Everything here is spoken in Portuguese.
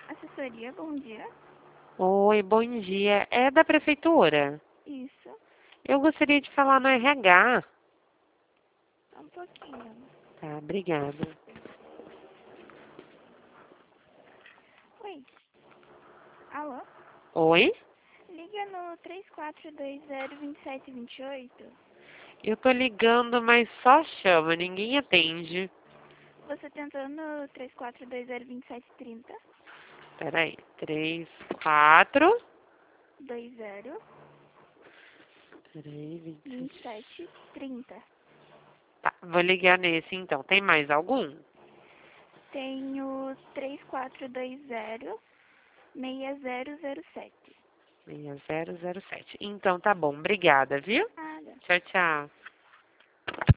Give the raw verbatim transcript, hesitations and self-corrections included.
Assessoria, bom dia. Oi, bom dia. É da prefeitura? Isso, Eu gostaria de falar no R H. só um pouquinho. Tá, obrigada. Oi, alô? Oi? Liga no três quatro dois zero, dois sete dois oito. Eu tô ligando, mas só chama, ninguém atende. Você tentou no três quatro dois zero, dois sete três zero, Peraí, três, quatro. dois zero, Peraí, dois vinte e sete. sete três zero. Tá, vou ligar nesse então. Tem mais algum? Tenho três quatro dois zero, seis zero zero sete. seis zero zero sete. Então tá bom, obrigada, viu? Nada. Tchau, tchau.